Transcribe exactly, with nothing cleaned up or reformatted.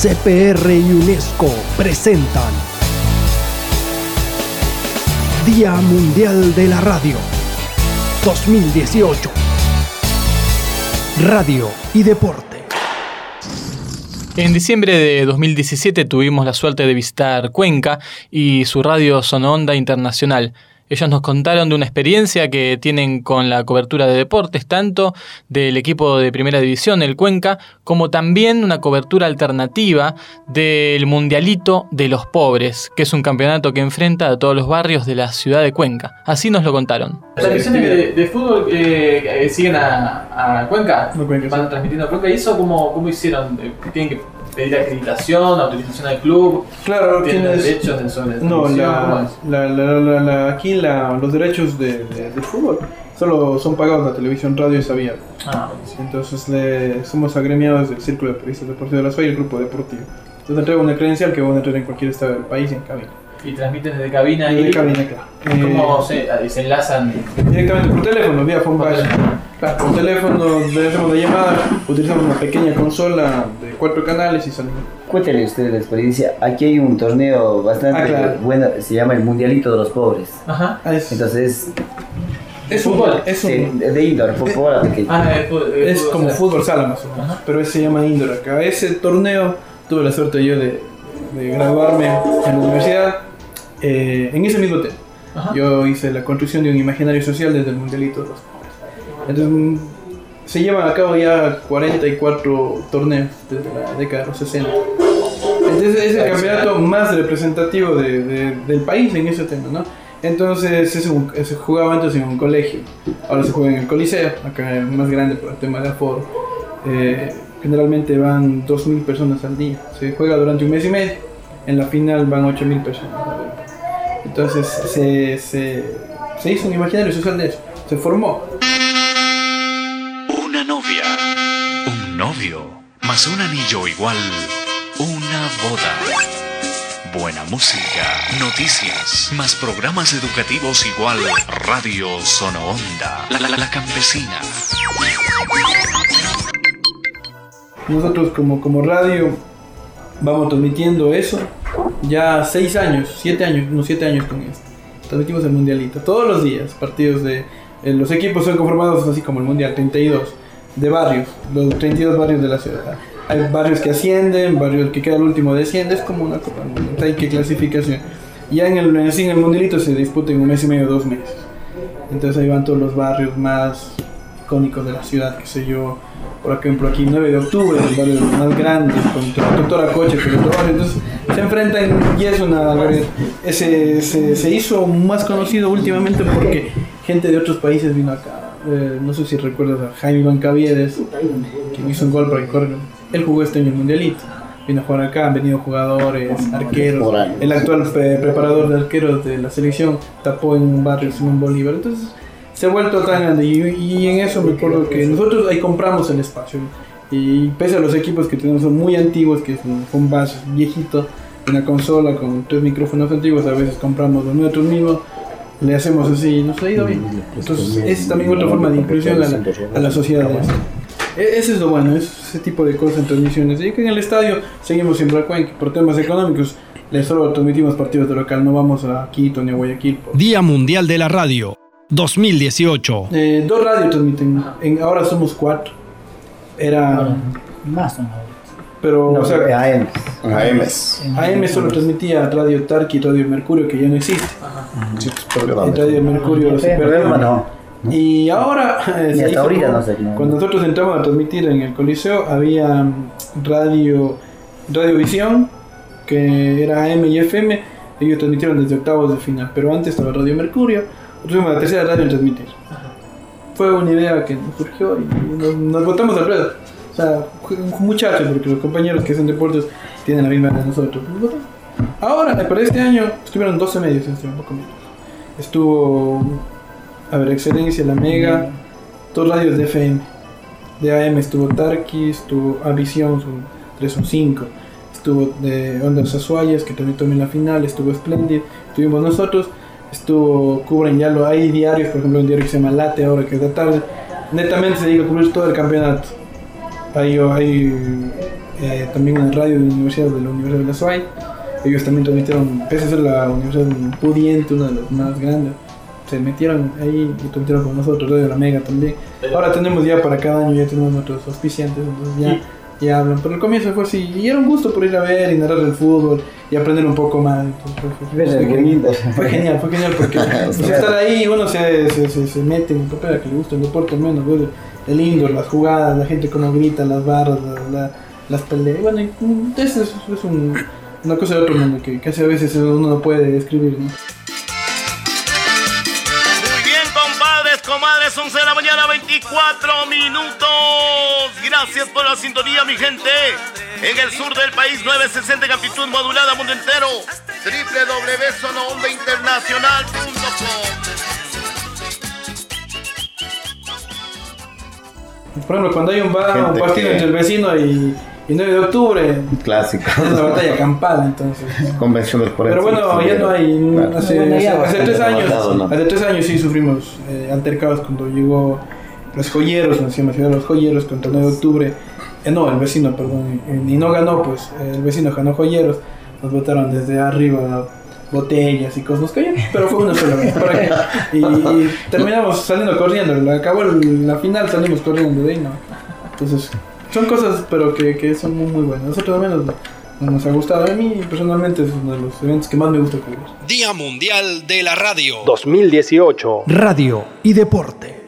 C P R y UNESCO presentan Día Mundial de la Radio dos mil dieciocho. Radio y deporte. En diciembre de dos mil diecisiete tuvimos la suerte de visitar Cuenca y su radio Sonoonda Internacional. Ellos nos contaron de una experiencia que tienen con la cobertura de deportes, tanto del equipo de primera división, el Cuenca, como también una cobertura alternativa del Mundialito de los Pobres, que es un campeonato que enfrenta a todos los barrios de la ciudad de Cuenca. Así nos lo contaron. ¿Las transmisiones de, de fútbol eh, eh, siguen a, a Cuenca? No, Cuenca, ¿Van sí. transmitiendo a Cuenca? ¿Y eso cómo, cómo hicieron? ¿Tienen que pedir acreditación, autorización del club? Claro, ¿Tienen tienes derechos de sobre No, transmisión? la, ¿Cómo es? la, la, la, la, aquí la, los derechos de, de, de fútbol solo son pagados la televisión, radio y Sabía. Ah, buenísimo. Entonces le, somos agremiados del Círculo de Periodistas Deportivos de la S O A y el Grupo Deportivo. Entonces entrego una credencial que van a entrar en cualquier estado del país en cabina. ¿Y transmiten desde cabina? Desde y cabina, claro. ¿Cómo Eh, se, se enlazan? Directamente por teléfono, vía phone Por bash. teléfono. Claro, por teléfono le hacemos la llamada, utilizamos una pequeña consola de cuatro canales y salimos. Cuéntenle ustedes la experiencia. Aquí hay un torneo bastante Ah, claro. bueno, se llama el Mundialito de los Pobres. Ajá. Ah, es, Entonces, es fútbol. un, es, un, sí, de indoor, fútbol a pequeño. Ah, el fútbol, el es fútbol, como o sea. fútbol sala más o menos, Ajá. pero ese se llama indoor acá. Ese torneo tuve la suerte yo de, de graduarme en la universidad eh, en ese mismo tema. Ajá. Yo hice la construcción de un imaginario social desde el Mundialito de los Pobres. Entonces mm, se llevan a cabo ya cuarenta y cuatro torneos desde la década de los sesenta. Entonces es el campeonato más representativo de, de, del país en ese tema, ¿no? Entonces es un, se jugaba antes en un colegio, ahora se juega en el Coliseo, acá es más grande por el tema de aforo. Eh, generalmente van dos mil personas al día, se juega durante un mes y medio, en la final van ocho mil personas. Entonces se, se, se hizo un imaginario social de eso, se formó. Una novia, un novio, más un anillo igual, una boda. Buena música, noticias, más programas educativos igual, Radio Sonoonda, la, la, la campesina. Nosotros como, como radio vamos transmitiendo eso ya seis años, siete años, unos siete años con esto. Transmitimos el Mundialito todos los días, partidos de... Eh, los equipos son conformados así como el Mundial, treinta y dos, de barrios, los treinta y dos barrios de la ciudad. Hay barrios que ascienden, barrios que queda el último desciende, es como una copa, ¿no? Hay que clasificación. Ya en el, así en el Mundialito se disputa en un mes y medio, dos meses. Entonces ahí van todos los barrios más icónicos de la ciudad, qué sé yo, por ejemplo aquí nueve de octubre, el barrio más grande, contra Doctora Coche, pero otro barrio. Entonces se enfrentan y es una... Ese, se, se hizo más conocido últimamente porque gente de otros países vino acá. Eh, no sé si recuerdas a Jaime Iván Caviedes, que hizo un gol para que corre. Él jugó este año el Mundialito. Vino a jugar acá, han venido jugadores, arqueros. El actual eh, preparador de arqueros de la selección tapó en un barrio Simón Bolívar. Entonces se ha vuelto tan grande. Y, y en eso me acuerdo que nosotros ahí compramos el espacio. Y pese a los equipos que tenemos son muy antiguos, que son un base viejito, una consola con tres micrófonos antiguos, a veces compramos los nuestros mismos. Le hacemos así y nos ha ido bien. Entonces es también otra forma de inclusión a la, a la sociedad de esto. Ese es lo bueno, es ese tipo de cosas en transmisiones. Y que en el estadio seguimos siempre a Cuenca. Por temas económicos, le solo transmitimos partidos de local, no vamos a Quito ni a Guayaquil. Por... Día Mundial de la Radio dos mil dieciocho. Eh, dos radios transmiten, en, ahora somos cuatro. Era... Más o menos. Pero, No, o sea, A M. A Ms. A M solo transmitía Radio Tarqui y Radio Mercurio, que ya no existe. Sí, El Radio Mercurio se Pero perdió. no. Y ahora, eh, Y se hasta hizo ahorita como- no sé, no. cuando nosotros entramos a transmitir en el Coliseo, había mm, radio, Radiovisión, que era A M y F M, ellos transmitieron desde octavos de final, pero antes estaba Radio Mercurio, nosotros fuimos la tercera radio en transmitir. Fue una idea que nos surgió y nos, nos botamos al ruedo. O sea, muchachos, porque los compañeros que hacen deportes tienen la misma edad de nosotros. Nos botamos. Ahora, para este año, estuvieron doce medios, estuvieron un poco menos. Estuvo, a ver, Excelencia, La Mega, dos radios de F M. De A M estuvo Tarqui, estuvo Avisión, son tres o cinco. Estuvo de Ondas Azuayas, que también tomó en la final, estuvo Splendid, estuvimos nosotros, estuvo, cubren ya lo, hay diarios, por ejemplo un diario que se llama Late ahora, que es de tarde, netamente se dedica a cubrir todo el campeonato. Hay, hay eh, también una radio de la Universidad de la Universidad de la S U A Y. Ellos también transmitieron, pese a ser la universidad pudiente, una de las más grandes, se metieron ahí y transmitieron con nosotros, Radio La Mega también. Ahora tenemos ya para cada año, ya tenemos nuestros auspiciantes, entonces ya, ya hablan. Pero al comienzo fue así, y era un gusto por ir a ver y narrar el fútbol y aprender un poco más. Entonces, fue, fue, fue, genial, fue genial, fue genial porque pues, estar ahí, uno se, se, se, se mete en el papel que le gusta el deporte, al menos, ver el indoor, las jugadas, la gente como grita, las barras, la, la, las peleas. Bueno, y, eso es, es un... una cosa de otro mundo que casi a veces uno no puede describir, ¿no? Muy bien, compadres, comadres, once de la mañana, veinticuatro minutos. Gracias por la sintonía, mi gente. En el sur del país, novecientos sesenta en amplitud modulada, mundo entero. doble u doble u doble u punto zona onda internacional punto com. Por ejemplo, cuando hay un, bar, un partido que... entre el vecino y... y nueve de octubre, clásico. Es una batalla campal, entonces. Convención del Pero bueno, ya no hay. Claro. Hace, bueno, hace, hace, tres años, ¿no? hace tres años sí sufrimos eh, altercados cuando llegó los joyeros, nos decíamos los joyeros contra el nueve de octubre. Eh, no, el vecino, perdón. Y, y no ganó, pues eh, el vecino ganó joyeros. Nos botaron desde arriba botellas y cosas. Nos cayeron, pero fue una sola vez. Y, y terminamos saliendo corriendo. Acabó el, la final, salimos corriendo de ahí, ¿no? Entonces. Son cosas, pero que, que son muy, muy buenas. Nosotros al menos nos ha gustado. A mí, personalmente, es uno de los eventos que más me gusta cubrir. Día Mundial de la Radio dos mil dieciocho. Radio y Deporte.